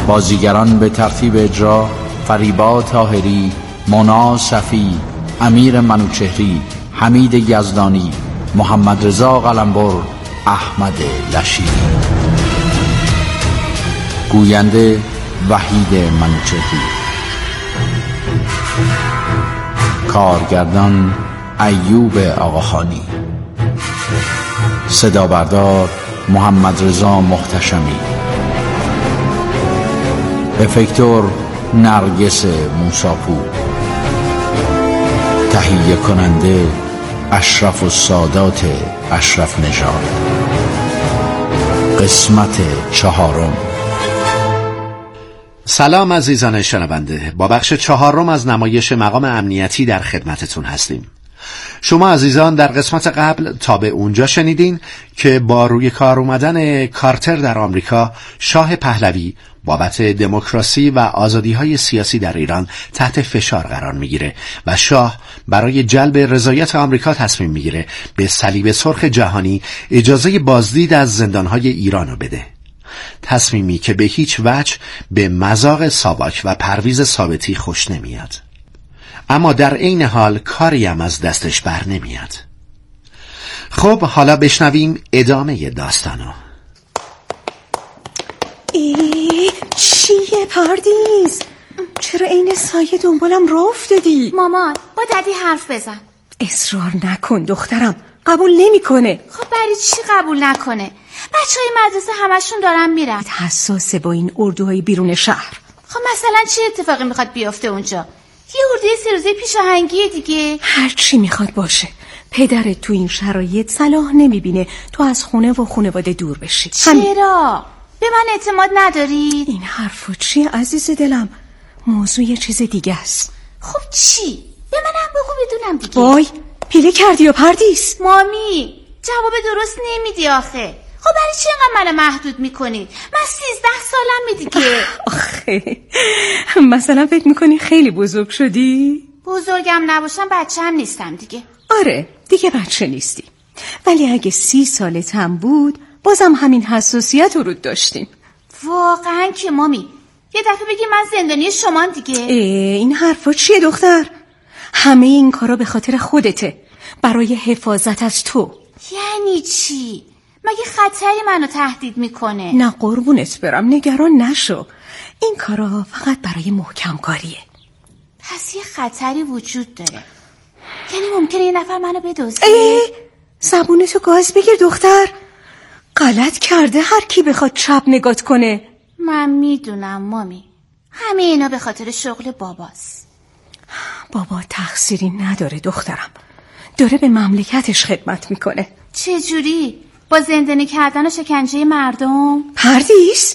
بازیگران به ترتیب اجرا: فریبا طاهری، مونا صفی، امیر منوچهری، حمید یزدانی، محمد رضا قلمبر، احمد لشیری. گوینده: وحید منوچهری. کارگردان: ایوب آقاخانی. صدا بردار: محمد رضا محتشمی. افکتور: نرگس موساپور. تهیه کننده: اشرف السادات اشرف نژاد. قسمت 4. سلام عزیزان شنونده، با بخش 4 از نمایش مقام امنیتی در خدمتتون هستیم. شما عزیزان در قسمت قبل تا به اونجا شنیدین که با روی کار اومدن کارتر در آمریکا، شاه پهلوی بابت دموکراسی و آزادی‌های سیاسی در ایران تحت فشار قرار میگیره و شاه برای جلب رضایت آمریکا تصمیم میگیره به صلیب سرخ جهانی اجازه بازدید از زندان‌های ایران رو بده. تصمیمی که به هیچ وجه به مذاق ساواک و پرویز ثابتی خوش نمیاد، اما در عین حال کاری هم از دستش بر نمیاد. خب حالا بشنویم ادامه داستانو. چیه پردیس؟ چرا عین سایه دنبالم راه افتادی؟ مامان با ددی حرف بزن. اصرار نکن دخترم، قبول نمیکنه. خب برای چی قبول نکنه؟ بچهای مدرسه همشون دارن میرن. حساسه با این اردوهای بیرون شهر. خب مثلا چه اتفاقی میخواد بیفته اونجا؟ یه اردوی 3 روزه پیشاهنگیه دیگه. هر چی میخواد باشه، پدرت تو این شرایط صلاح نمیبینه تو از خونه و خانواده دور بشی. چرا؟ به من اعتماد ندارید؟ این حرفو چیه عزیز دلم؟ موضوع یه چیز دیگه است. خب چی؟ به منم بگو بدونم دیگه. وای پیله کردی یا پردیس؟ مامی جواب درست نمیدی آخه. خب برای چی اینقدر منو محدود میکنید؟ من 13 سالمه دیگه. آخه مثلا فکر میکنی خیلی بزرگ شدی؟ بزرگم نباشم بچه هم نیستم دیگه. آره دیگه بچه نیستی، ولی اگه 30 سالت هم بود بازم همین حساسیت رو داشتیم. واقعا که مامی یه دفعه بگی من زندانی شمان دیگه. این حرفا چیه دختر؟ همه این کارا به خاطر خودته، برای حفاظت از تو. یعنی چی؟ مگه خطری منو تهدید میکنه؟ نه قربونت برم، نگران نشو. این کارا فقط برای محکم کاریه. پس یه خطری وجود داره، یعنی ممکنه یه نفر منو بدزده. زبونتو گاز بگیر دختر، غلط کرده هر کی بخواد چپ نگات کنه. من میدونم مامی، همه اینا به خاطر شغل باباست. بابا تقصیری نداره دخترم، داره به مملکتش خدمت میکنه. چه جوری؟ با زندانی کردن و شکنجه مردم؟ پردیس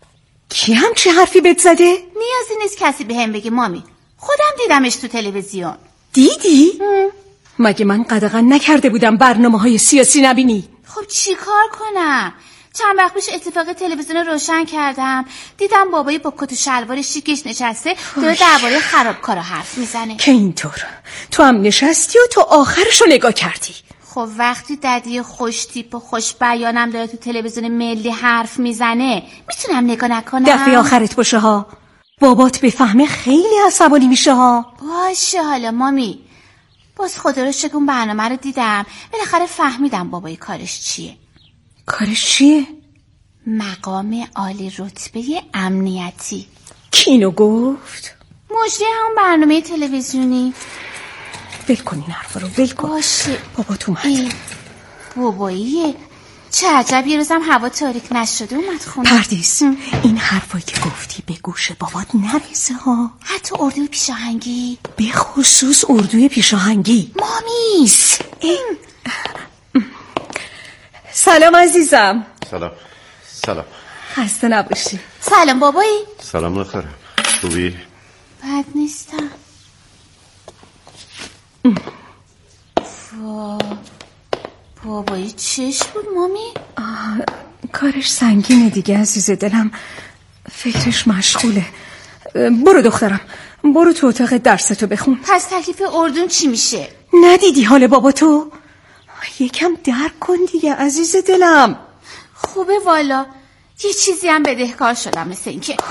کی همچه حرفی بهت زده؟ نیازی نیست کسی به هم بگه مامی، خودم دیدمش تو تلویزیون. دیدی؟ مگه من قدغن نکرده بودم برنامه‌های سیاسی نبینی؟ خب چی کار کنم؟ چند وقت پیش اتفاق تلویزیون روشن کردم، دیدم بابایی با کت و شلوار شیکش نشسته داره درباره خرابکارا حرف میزنه. که اینطور تو هم نشستی و تو آخرشو نگاه کردی؟ خب وقتی ددی خوش تیپ و خوش بیانم داره تو تلویزیون ملی حرف میزنه میتونم نگاه نکنم؟ دفعه آخرت باشه ها، بابات بفهمه خیلی عصبانی میشه ها. باشه حالا مامی، باز خدا رو شکر اون برنامه رو دیدم، بالاخره فهمیدم بابای کارش چیه. کارش چیه؟ مقام عالی رتبه امنیتی. کی اینو گفت؟ مجری هم برنامه تلویزیونی. ول کن این حرفا رو، ول کن. باشه بابات اومد. باباییه، چه عجب یه روزم هوا تاریک نشده اومد خونه. پردیس این حرفایی که گفتی به گوش بابات نرسه ها. حتی اردوی پیشاهنگی، به خصوص اردوی پیشاهنگی. مامی سلام عزیزم. سلام. خسته نباشی. سلام بابایی. سلام نخرم. خوبی؟ بد نیستم. بابایی چش بود مامی؟ کارش سنگینه دیگه عزیز دلم، فکرش مشغوله. برو دخترم، برو تو اتاق درستو بخون. پس تکلیف اردون چی میشه؟ ندیدی حال بابا تو؟ یکم درک کن دیگه عزیز دلم. خوبه والا، یه چیزی هم بدهکار شدم مثل این که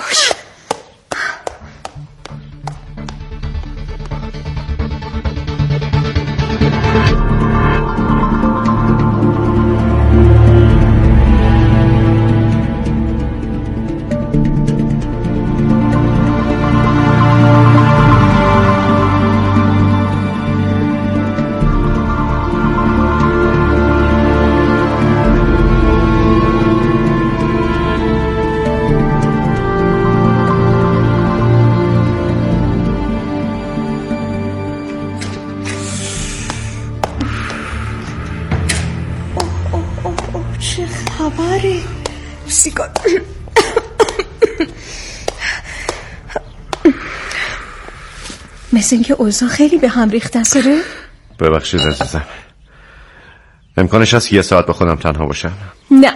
مثل اینکه اوضاع خیلی به هم ریخته سره. ببخشید عزیزم، امکانش هست 1 ساعت با خودم تنها باشم؟ نه.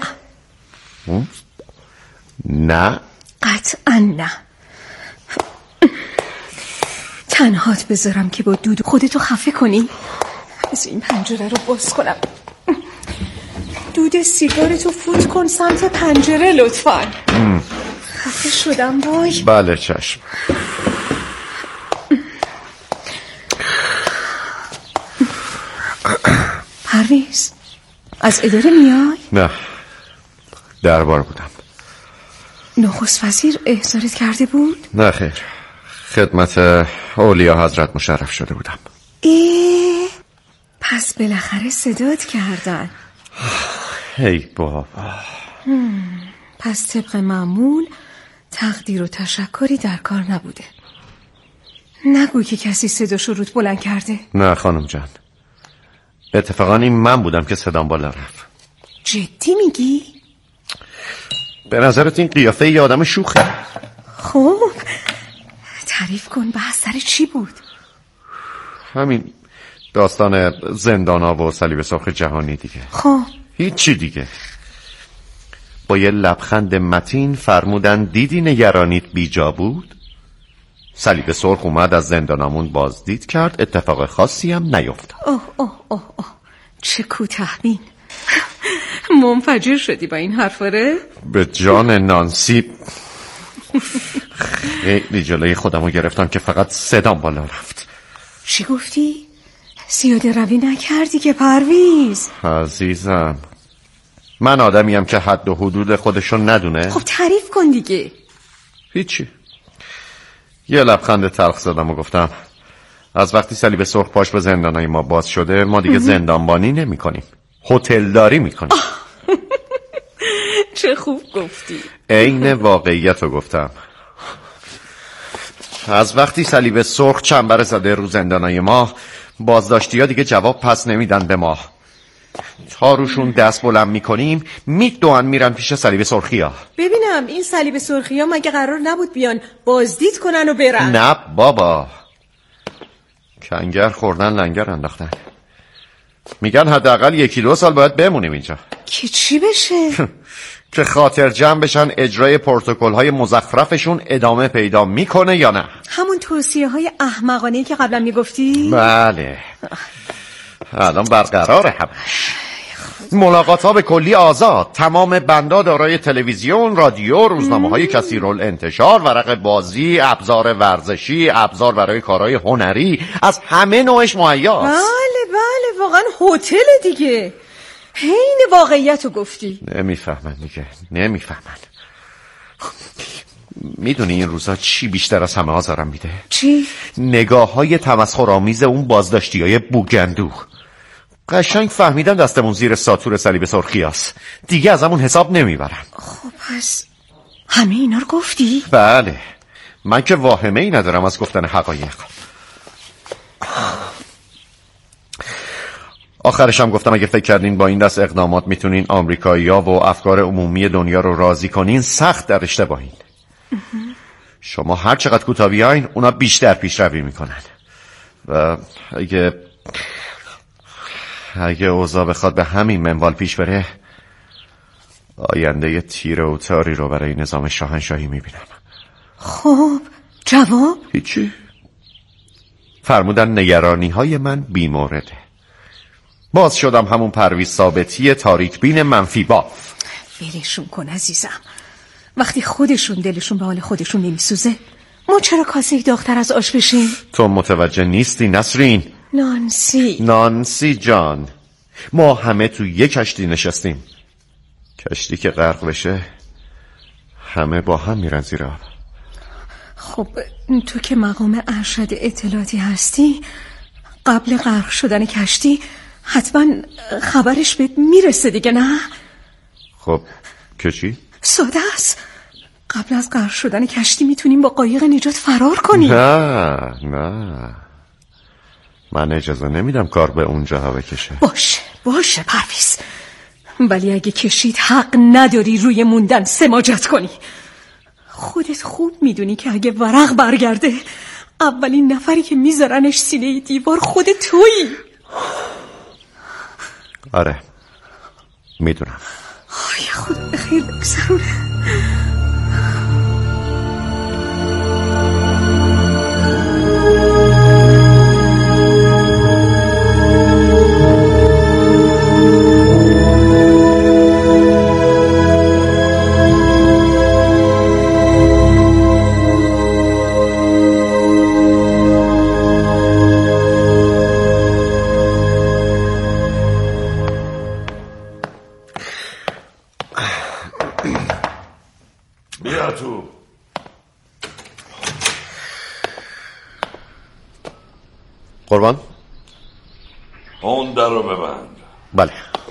نه؟ قطعا نه. تنهات بذارم که با دود خودتو خفه کنی؟ بذار این پنجره رو باز کنم. دود سیگارتو فوت کن سمت پنجره لطفاً. خفه شدم وای. بله چشم. پرویز از اداره میای؟ نه، دربار بودم. نخست وزیر احضارت کرده بود؟ نه خیر، خدمت اولیا حضرت مشرف شده بودم. پس بالاخره صدات کردن. ای بابا. پس طبق معمول تقدیر و تشکری در کار نبوده. نگوی که کسی صداشو رود بلند کرده. نه خانم جان، اتفاقا این من بودم که صدام بالا رفت. جدی میگی؟ به نظرت این قیافه یه آدم شوخه؟ خب تعریف کن، بحث سر چی بود؟ همین داستان زندانا و صلیب سرخ جهانی دیگه. خب هیچی دیگه. با یه لبخند متین فرمودن دیدی نگرانیت بیجا بود؟ صلیب سرخ اومد از زندانمون بازدید کرد، اتفاق خاصی هم نیفتاد. اوه چه کوتاه‌بین. منفجر شدی با این حرفاره؟ به جان نانسی خیلی جلوی خودمو گرفتم که فقط صدام بالا رفت. چی گفتی؟ زیاده روی نکردی که پرویز؟ عزیزم، من آدمیم که حد و حدود خودشون ندونه. خب تعریف کن دیگه. هیچی، یه لبخند تلخ زدم و گفتم از وقتی صلیب سرخ پاش به زندانای ما باز شده ما دیگه زندانبانی نمی کنیم، هتلداری می کنیم. چه خوب گفتی. عین واقعیت رو گفتم. از وقتی صلیب سرخ چنبر زده رو زندانای ما، بازداشتی ها دیگه جواب پس نمیدن به ما. تا روشون دست بلند میکنیم میدوان میرن پیش صلیب سرخی ها. ببینم این صلیب سرخی ها مگه قرار نبود بیان بازدید کنن و برن؟ نه بابا، کنگر خوردن لنگر انداختن. میگن حداقل 1-2 سال باید بمونیم اینجا. که چی بشه؟ که خاطر جمع بشن اجرای پروتکل های مزخرفشون ادامه پیدا میکنه یا نه. همون توصیه های احمقانه‌ای که قبلا میگفتی؟ بله، الان برقراره همش. ملاقات ها به کلی آزاد، تمام بندا دارای تلویزیون، رادیو، روزنامه های کثیرالانتشار، ورق بازی، ابزار ورزشی، ابزار برای کارهای هنری، از همه نوعش مهیاست. بله واقعا هتل دیگه. حین واقعیتو گفتی. نمیفهمن دیگه، نمیفهمن. میدونی این روزا چی بیشتر از همه آزارم میده؟ چی؟ نگاه های تمسخرآمیز اون بازداشتی های بوگندو. قشنگ فهمیدن دستمون زیر ساتور صلیب سرخیاست، دیگه از همون حساب نمیبرن. خب پس همه اینا رو گفتی؟ بله، من که واهمه ای ندارم از گفتن حقایق. آخرش هم گفتم اگه فکر کردین با این دست اقدامات میتونین آمریکایی‌ها و افکار عمومی دنیا رو راضی کنین، سخت در اشتباهین. شما هر چقدر کوتاه بیاین اونا بیشتر پیشروی میکنن و اگه اوضاع بخواد به همین منوال پیش بره، آینده تیره و تاری رو برای نظام شاهنشاهی میبینم. خب جواب؟ هیچی. فرمودن نگرانی های من بی مورده. باز شدم همون پرویز ثابتی تاریک بین منفی باف. ولشون کن عزیزم. وقتی خودشون دلشون به حال خودشون نمیسوزه ما چرا کاسه داغ‌تر از آش بشیم؟ تو متوجه نیستی نسرین؟ نانسی جان، ما همه تو یک کشتی نشستیم. کشتی که غرق بشه همه با هم میرن زیر آب. خب تو که مقام ارشد اطلاعاتی هستی، قبل غرق شدن کشتی حتما خبرش بهت میرسه دیگه، نه؟ خب که چی؟ ساده است. قبل از غرق شدن کشتی میتونیم با قایق نجات فرار کنیم. نه من اجازه نمیدم کار به اونجا بکشه. باشه پرویز، ولی اگه کشید حق نداری روی موندن سماجت کنی. خودت خوب میدونی که اگه ورق برگرده اولین نفری که میذارنش سینه دیوار خود تویی. آره میدونم. آیا خدا بخیر بگذرونه. بیا تو. قربان اون در رو ببند. بله.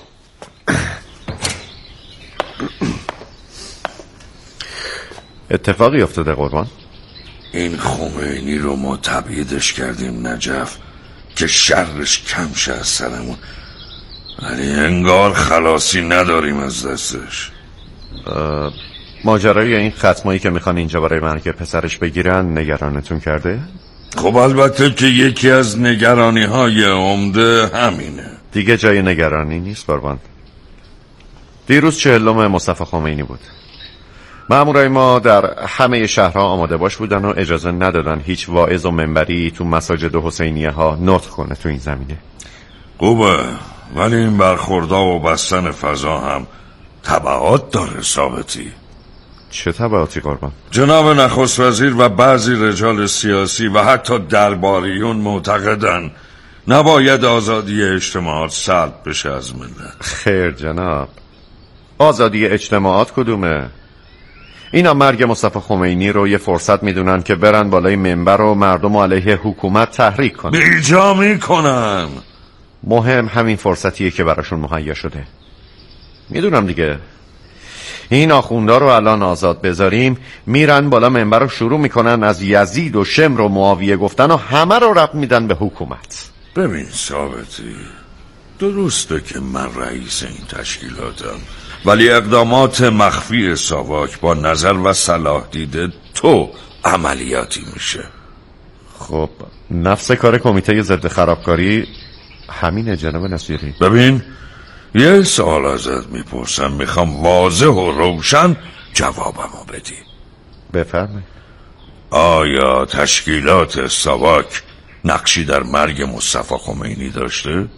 اتفاقی افتاده قربان؟ این خمینی رو ما تبعیدش کردیم نجف که شرش کم شه از سرمون، ولی انگار خلاصی نداریم از دستش. ماجرای این ختمایی که میخوان اینجا برای مرگ پسرش بگیرن نگرانتون کرده؟ خب البته که یکی از نگرانی های عمده همینه. دیگه جای نگرانی نیست قربان. دیروز 40 مصطفی خمینی بود. مامورای ما در همه شهرها آماده باش بودن و اجازه ندادن هیچ واعظ و منبری تو مساجد حسینیه ها نطق کنه تو این زمینه. خوبه، ولی این برخوردها و بستن فضا هم تبعات داره ثابتی. چه تبعاتی قربان؟ جناب نخست وزیر و بعضی رجال سیاسی و حتی درباریون معتقدن نباید آزادی اجتماعات سلب بشه از ملت. خیر جناب، آزادی اجتماعات کدومه؟ اینا مرگ مصطفی خمینی رو یه فرصت میدونن که برن بالای منبر و مردم علیه حکومت تحریک کنن. بیجا میکنن. مهم همین فرصتیه که براشون مهیا شده. میدونم دیگه، این آخوندا رو الان آزاد بذاریم میرن بالا منبر رو شروع میکنن از یزید و شمر و معاویه گفتن و همه رو ربط میدن به حکومت. ببین ثابتی، درسته که من رئیس این تشکیلاتم، ولی اقدامات مخفی ساواک با نظر و صلاح دیده تو عملیاتی میشه. خب نفس کار کمیته ضد خرابکاری همینه جناب نصیری. ببین یه سوال ازت میپرسم، میخوام واضح و روشن جوابمو بدی. بفرمایید. آیا تشکیلات ساواک نقشی در مرگ مصطفی خمینی داشته؟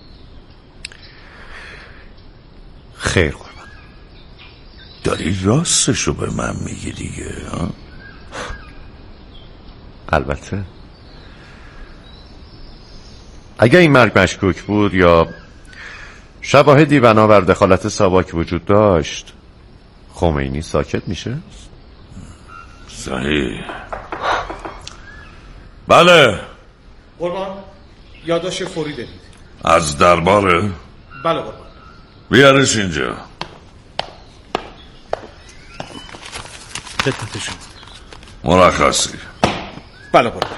خیر قربان. داری راستشو به من میگی دیگه ها؟ البته اگه این مرگ مشکوک بود یا شواهدی بنابر دخالت ساواک وجود داشت، خمینی ساکت میشه؟ صحیح. بله قربان، یادداشت فوری بدید. از درباره؟ بله قربان. بیارش اینجا. خدمتشون. مرخصی. بله قربان.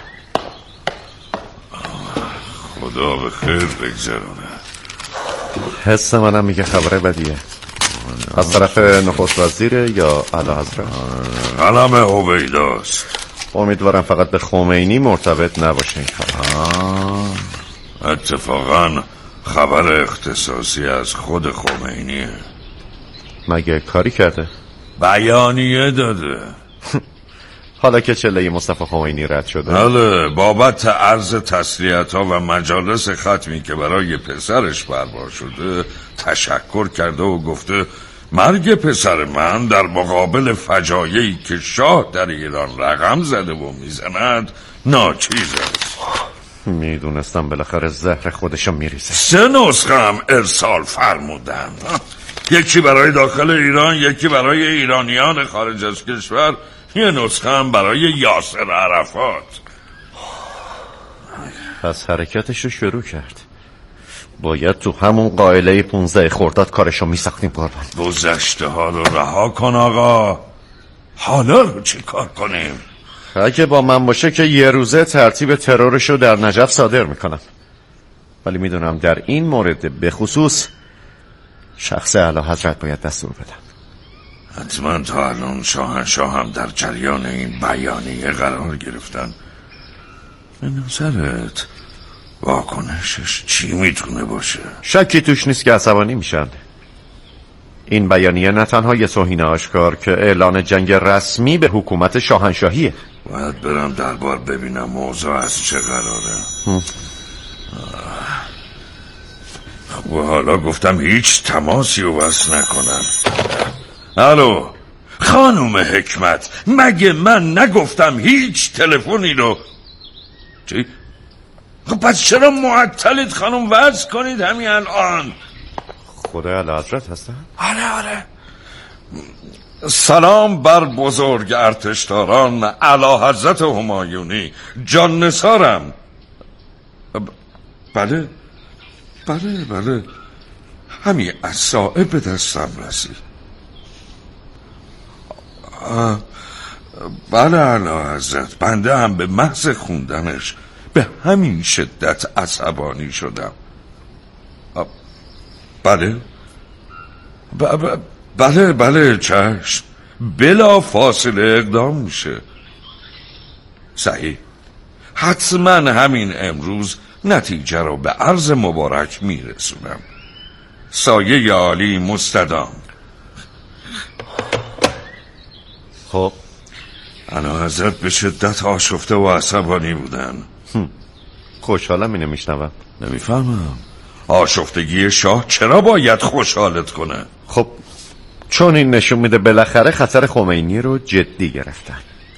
خدا به خیر بگذرونه. حس منم میگه خبره بدیه. از طرف نخست وزیره یا اعلیحضرت؟ قلم هویداست. امیدوارم فقط به خمینی مرتبط نباشه این خبر. اتفاقا خبر اختصاصی از خود خمینیه. مگه کاری کرده؟ بیانیه داده. حالا که چله مصطفی خمینی رد شده؟ بله، بابت عرض تسلیت ها و مجالس ختمی که برای پسرش برپا شده تشکر کرده و گفته مرگ پسر من در مقابل فجایعی که شاه در ایران رقم زده و میزند ناچیز است. میدونستم بالاخره زهر خودشو میریزه. 3 نسخه هم ارسال فرمودن، یکی برای داخل ایران، یکی برای ایرانیان خارج از کشور، یه نسخه هم برای یاسر عرفات. پس حرکتش رو شروع کرد. باید تو همون قائله 15 خرداد کارشو میساختیم قربان. گذشته ها رو رها کن آقا، حالا رو چی کار کنیم؟ اگه با من باشه که یه روزه ترتیب ترورشو در نجف صادر میکنم، ولی میدونم در این مورد به خصوص شخص اعلی حضرت باید دستور بدم. حتما تا الان شاهنشاه هم در جریان این بیانیه قرار گرفتن. به نظرت واکنشش چی میتونه باشه؟ شکی توش نیست که عصبانی میشن. این بیانیه نه تنها یه توهین آشکار که اعلان جنگ رسمی به حکومت شاهنشاهیه. باید برم دربار ببینم موضوع از چه قراره. و حالا گفتم هیچ تماسی رو وصل نکنم. الو خانم حکمت، مگه من نگفتم هیچ تلفنی رو؟ چی؟ خب پس چرا معطلید خانم؟ وصل کنید همین الان. خدا اعلی حضرت هستن؟ آره. سلام بر بزرگ ارتشداران اعلی حضرت همایونی، جان نثارم. بله همین از ساعه به دستم رسید. بله اعلی حضرت، بنده هم به محض خوندنش به همین شدت عصبانی شدم. بله چشم، بلا فاصله اقدام میشه. صحیح، حتما همین امروز نتیجه رو به عرض مبارک میرسونم. سایه عالی مستدام. خب اعلی حضرت به شدت آشفته و عصبانی بودن. خوشحالم اینو میشنوم. نمیفهمم آشفتگی شاه چرا باید خوشحالت کنه؟ خب چون این نشون میده بالاخره خطر خمینی رو جدی گرفتن.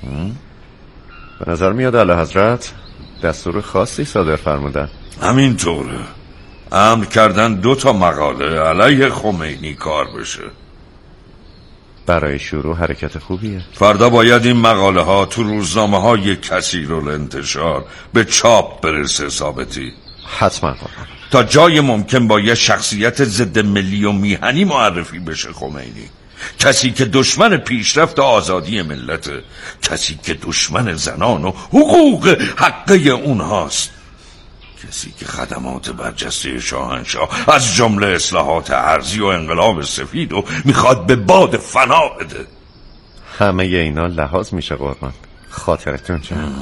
به نظر میاد اعلی حضرت دستور خاصی صادر فرمودن. همینطوره، امر کردن 2 مقاله علیه خمینی کار بشه. برای شروع حرکت خوبیه. فردا باید این مقاله ها تو روزنامه های کثیرالانتشار به چاپ برسه. ثابتی حتما قربان. تا جای ممکن با یه شخصیت ضد ملی و میهنی معرفی بشه خمینی، کسی که دشمن پیشرفت آزادی ملته، کسی که دشمن زنان و حقوق حقه اونهاست، کسی که خدمات برجسته شاهنشاه از جمله اصلاحات ارضی و انقلاب سفید و میخواد به باد فنا بده. همه اینا لحاظ میشه قربان. خاطرتون چند؟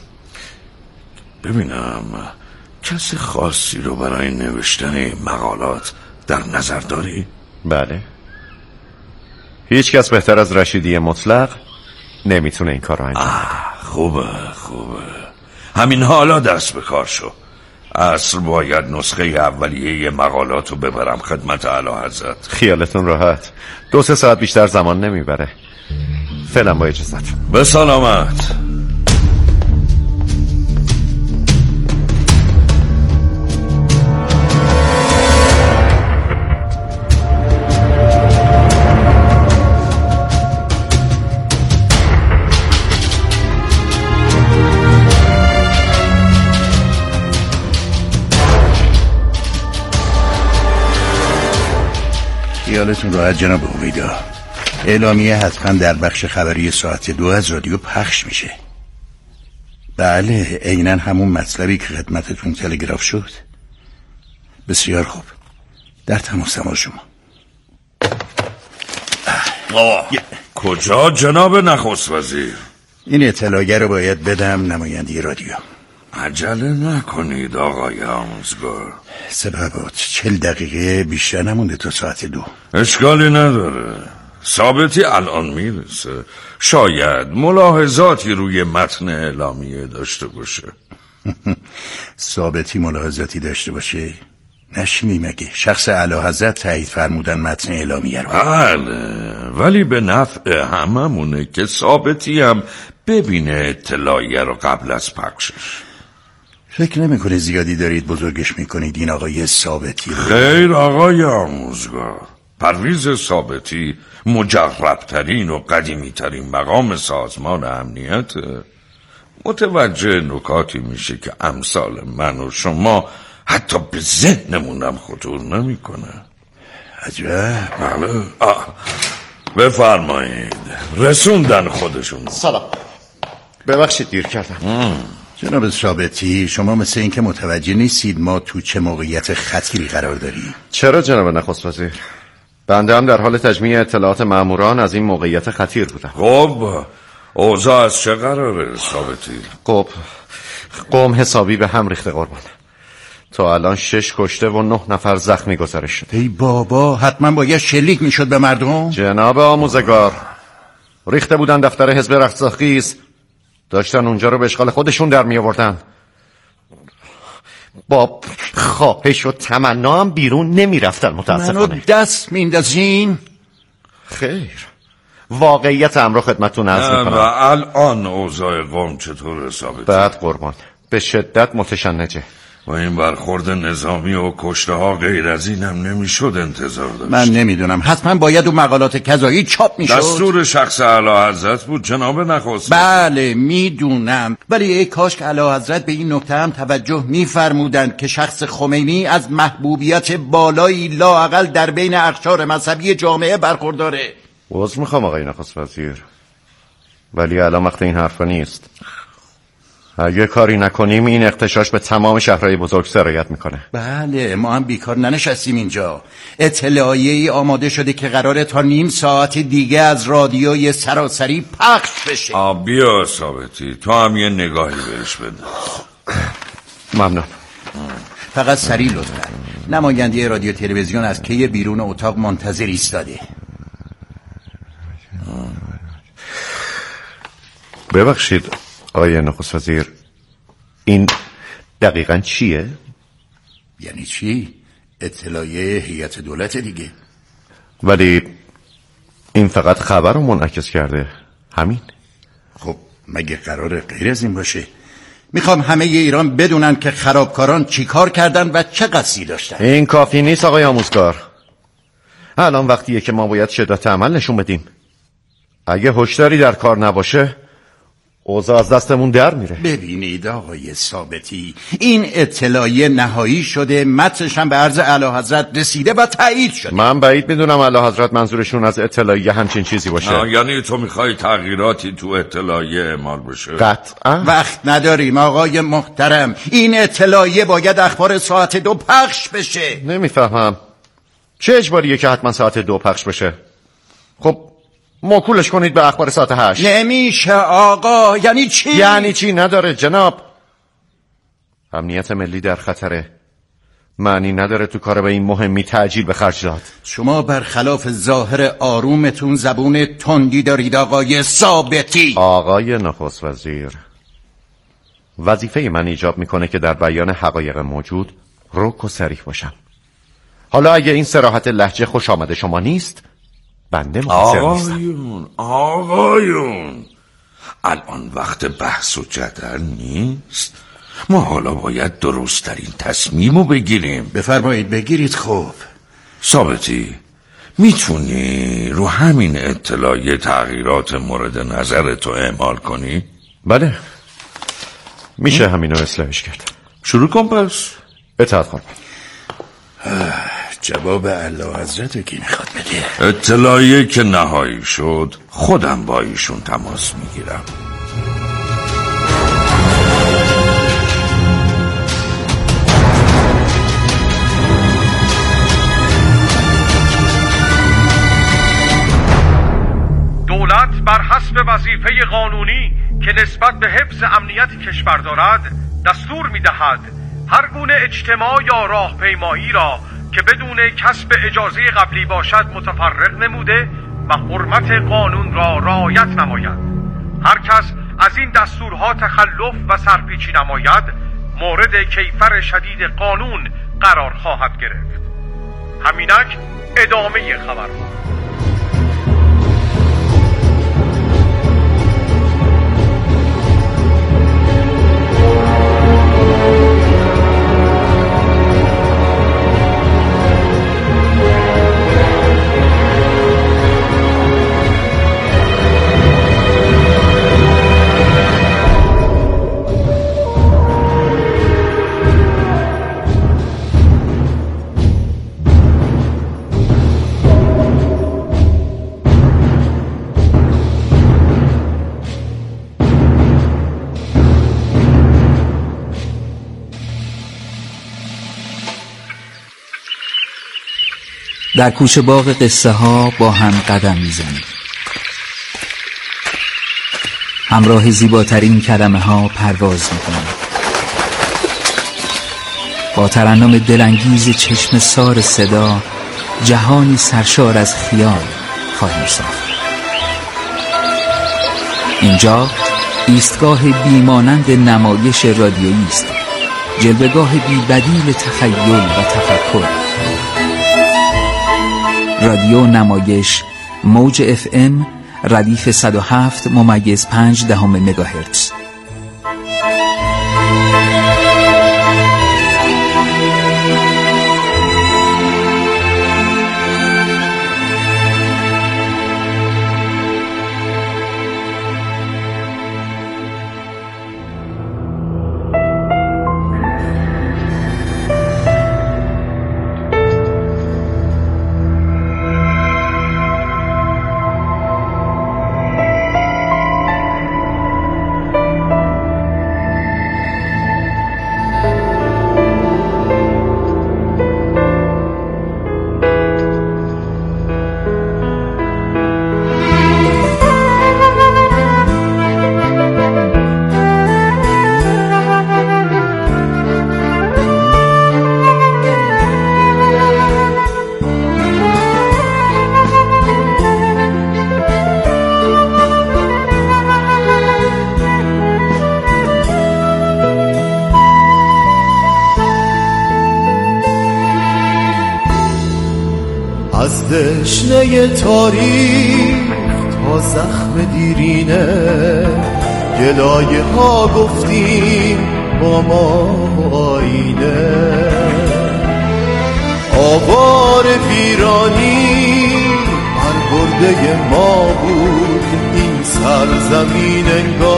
ببینم کسی خاصی رو برای نوشتن مقالات در نظر داری؟ بله، هیچ کس بهتر از رشیدی مطلق نمیتونه این کار رو انجام بده. خوبه همین حالا دست به کار شو. اصل باید نسخه اولیه مقالات رو ببرم خدمت اعلی حضرت. خیالتون راحت، 2-3 ساعت بیشتر زمان نمیبره. فعلا با اجازت. به سلامت. خیالتون راحت جناب امیدا، اعلامیه حتما در بخش خبری ساعت 2 از رادیو پخش میشه. بله عیناً همون مطلبی که خدمتتون تلگراف شد. بسیار خوب، در تماس شما. کجا جناب نخست وزیر؟ این اطلاعیه رو باید بدم نماینده رادیو. عجله نکنید آقای آموزگار. سببات 40 دقیقه بیشتر نمونده تا ساعت 2. اشکالی نداره، ثابتی الان میرسه. شاید ملاحظاتی روی متن اعلامیه داشته باشه. ثابتی ملاحظاتی داشته باشه؟ نشنی مگه شخص اعلیحضرت تایید فرمودن متن اعلامیه رو؟ بله، ولی به نفع هممونه که ثابتی هم ببینه اطلاعیه رو قبل از پخشش. فکر نمیکنه زیادی دارید بزرگش میکنید این آقای ثابتی رو؟ خیر آقای آموزگار، پرویز ثابتی مجربترین و قدیمیترین مقام سازمان امنیت، متوجه نکاتی میشه که امثال من و شما حتی به ذهنمونم خطور نمیکنه. عجب. بله. بفرمایید. رسوندن خودشون. سلام، ببخشید دیر کردم. جناب ثابتی، شما مثل این که متوجه نیستید ما تو چه موقعیت خطیری قرار داریم. چرا جناب نخست وزیر؟ بنده هم در حال تجمیع اطلاعات ماموران از این موقعیت خطیر بودم. خب اوضاع از چه قراره ثابتی؟ خب قوم حسابی به هم ریخته قربان. تا الان 6 کشته و 9 نفر زخمی گزارش شده. ای بابا، حتما باید شلیک میشد به مردم. جناب آموزگار، ریخته بودن دفتر حزب رستاخیز، داشتن اونجا رو به اشغال خودشون در می آوردن. با خواهش و تمنا هم بیرون نمی رفتن. متاسفانه منو دست میندازین؟ خیر، واقعیت امر خدمتتون عرض میکنم. و الان اوضاع قوم چطور ثابتی؟ بعد قربان، به شدت متشنجه. و این برخورد نظامی و کشته ها غیر از این هم نمیشد انتظار داشت. من نمیدونم، حتما باید اون مقالات کذایی چاپ میشد. دستور شخص اعلیحضرت بود جناب نخست. بله میدونم، ولی ای کاش که اعلیحضرت به این نکته هم توجه میفرمودند که شخص خمینی از محبوبیت بالایی لااقل در بین اقشار مذهبی جامعه برخورداره. عذر میخوام آقای نخست وزیر، ولی الان وقت این حرفا نیست. اگه کاری نکنیم این اغتشاش به تمام شهرهای بزرگ سرایت میکنه. بله، ما هم بیکار ننشستیم اینجا. اطلاعیه‌ای آماده شده که قراره تا نیم ساعت دیگه از رادیوی سراسری پخش بشه. بیا ثابتی، تو هم یه نگاهی بهش بده. ممنون. فقط سریع لطفا. نماینده رادیو تلویزیون از کی بیرون اتاق منتظر ایستاده. ببخشید آقای نخست وزیر، این دقیقاً چیه؟ یعنی چی؟ اطلاعیه هیئت دولت دیگه. ولی این فقط خبر رو منعکس کرده، همین. خب مگه قراره غیر از این باشه؟ میخوام همه ایران بدونن که خرابکاران چی کار کردن و چه قصدی داشتن. این کافی نیست آقای آموزگار. الان وقتیه که ما باید شدت عمل نشون بدیم. اگه هشداری در کار نباشه اوضاع از دستمون در میره. ببینید آقای ثابتی، این اطلاعیه نهایی شده، متنش هم به عرض اعلیحضرت رسیده و تایید شده. من بعید میدونم اعلیحضرت منظورشون از اطلاعیه همچین چیزی باشه. یعنی تو میخوای تغییراتی تو اطلاعیه اعمال بشه؟ قطعا. وقت نداریم آقای محترم، این اطلاعیه باید اخبار ساعت 2 پخش بشه. نمیفهمم چه اجباریه که حتما ساعت 2 پخش بشه؟ خب موکولش کنید به اخبار ساعت 8. نمیشه آقا. یعنی چی؟ یعنی چی نداره جناب. امنیت ملی در خطره. معنی نداره تو کار به این مهمی تعجیل به خرج داد. شما برخلاف ظاهر آرومتون زبون تندی دارید آقای ثابتی. آقای نخست وزیر، وظیفه من ایجاب میکنه که در بیان حقایق موجود رک و صریح باشم. حالا اگه این صراحت لهجه خوش آمده شما نیست، بنده مقصر نیستم. آقایون الان وقت بحث و جدل نیست. ما حالا باید درست‌ترین تصمیمو بگیریم. بفرمایید بگیرید. خوب ثابتی، میتونی رو همین اطلاعیه تغییرات مورد نظرتو اعمال کنی؟ بله، میشه همینو اصلاحش کرد. شروع کن پس. اطاعت کنم. جواب اعلیحضرت کی میخواد بده؟ اطلاعیه که نهایی شد خودم با ایشون تماس میگیرم. دولت بر حسب وظیفه قانونی که نسبت به حفظ امنیت کشور دارد دستور می‌دهد هر گونه اجتماع یا راهپیمایی را که بدون کسب اجازه قبلی باشد متفرق نموده و حرمت قانون را رعایت نماید. هر کس از این دستورها تخلف و سرپیچی نماید مورد کیفر شدید قانون قرار خواهد گرفت. همینک ادامه خبرها. در کوچه باغ قصه ها با هم قدم میزنیم. همراه زیباترین کلمه ها پرواز میکنیم. با ترنم دلانگیز چشم سار صدا جهانی سرشار از خیال خواهیم ساخت. اینجا ایستگاه بیمانند نمایش رادیویی است، جلوه‌گاه بی‌بدیل تخیل و تفکر. رادیو نمایش موج FM ردیف 107.5 مگاهرتز. از دشنه تاریخ تا زخم دیرینه گلایه ها گفتیم با ما آینه. آوار ویرانی برگرده ما بود این سرزمین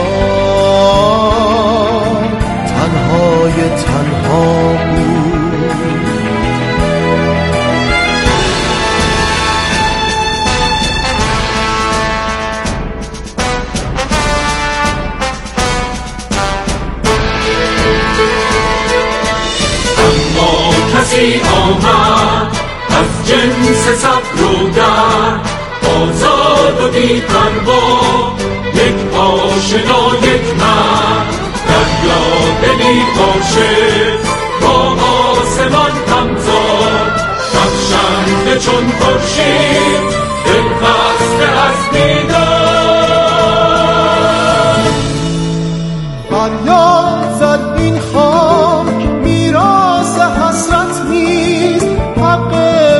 انگار تنهای تنها بود. کسی آمد از جنس صبر و درد، آزاد و بی‌پروا، یک آشنا یک مرد، دریا دلی عاشق با آسمان همزاد، بخشنده چون خورشید دل خسته از دیدار. فریاد زد این خاک میراث حسرت نیست، حق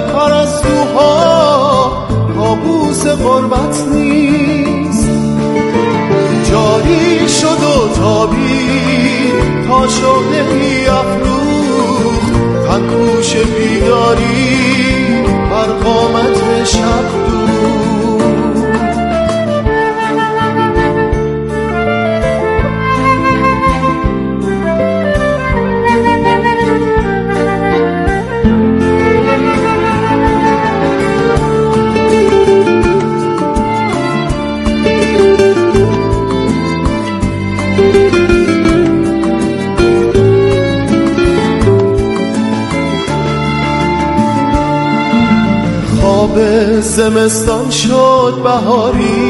پرستوها کابوس غربت نیست. جاری شد و تابید تا شعله‌ای افروخت، تنگوش بیداری بر قامت شب دود. خواب زمستان شد بهاری